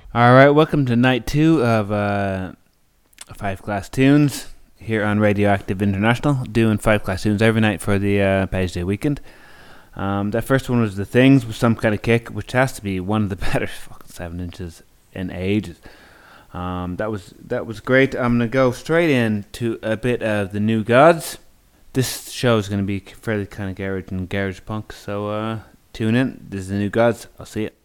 All right, welcome to night two of Five Class Tunes here on Radioactive International, doing Five Class Tunes every night for the Page Day weekend. That first one was The Things with Some Kind of Kick, which has to be one of the better fucking 7 inches in ages. That was great. I'm gonna go straight into a bit of the New Gods. This show is gonna be fairly kind of garage and garage punk, so tune in. This is the New Gods. I'll see you.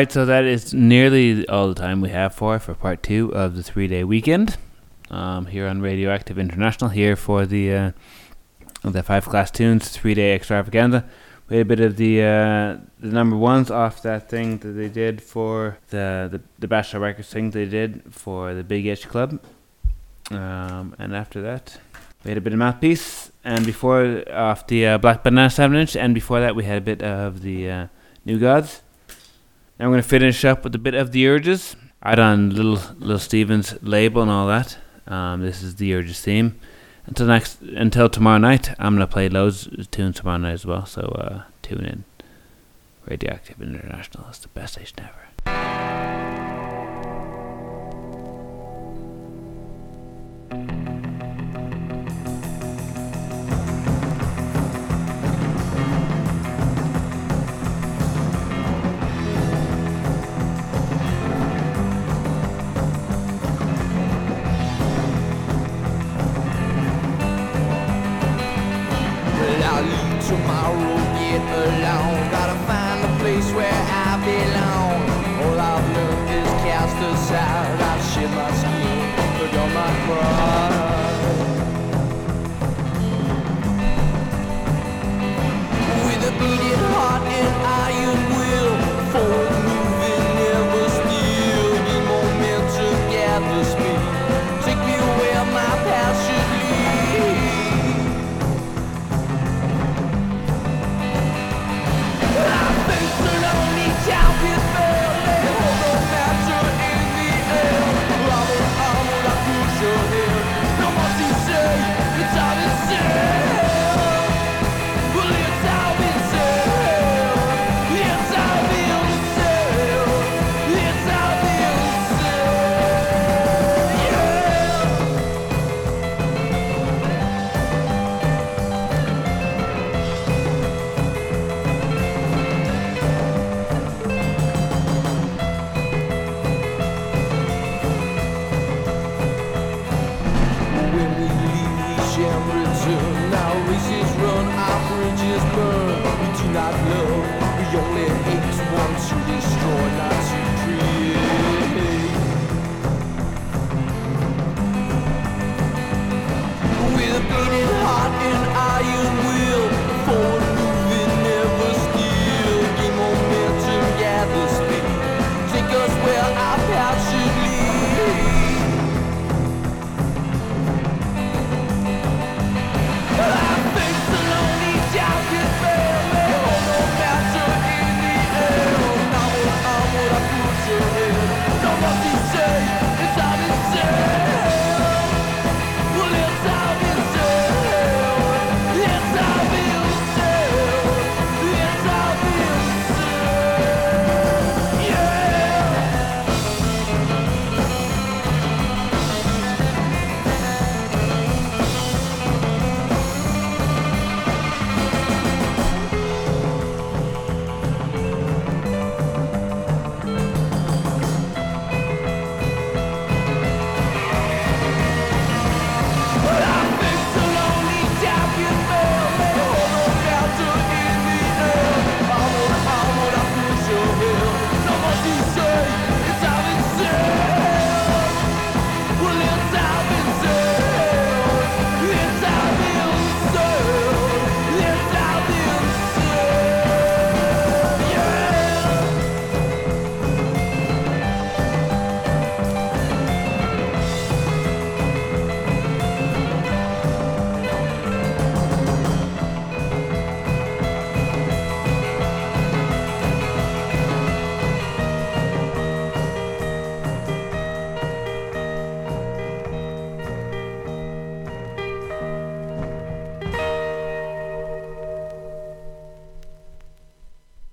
Alright, so that is nearly all the time we have for part 2 of the 3-day weekend. Here on Radioactive International, here for the 5 class tunes 3-day extravaganza. We had a bit of the number ones off that thing that they did for the Bachelor Records thing they did for the Big H Club. And after that, we had a bit of Mouthpiece, and before off the Black Banana 7-inch, and before that we had a bit of the New Gods. Now we're going to finish up with a bit of the Urges, out on Little Steven's label and all that. This is the Urges theme. Until tomorrow night, I'm going to play loads of tunes tomorrow night as well, so tune in. Radioactive International is the best station ever. Tomorrow, get along. Gotta find a place where I belong. All I've learned is cast aside. I've shed my skin, forgot my pride. With a beating heart and iron will, forward moving, never still. Need momentum, gather speed. Take me where my path should lead. Our races run, our bridges burn. We do not love.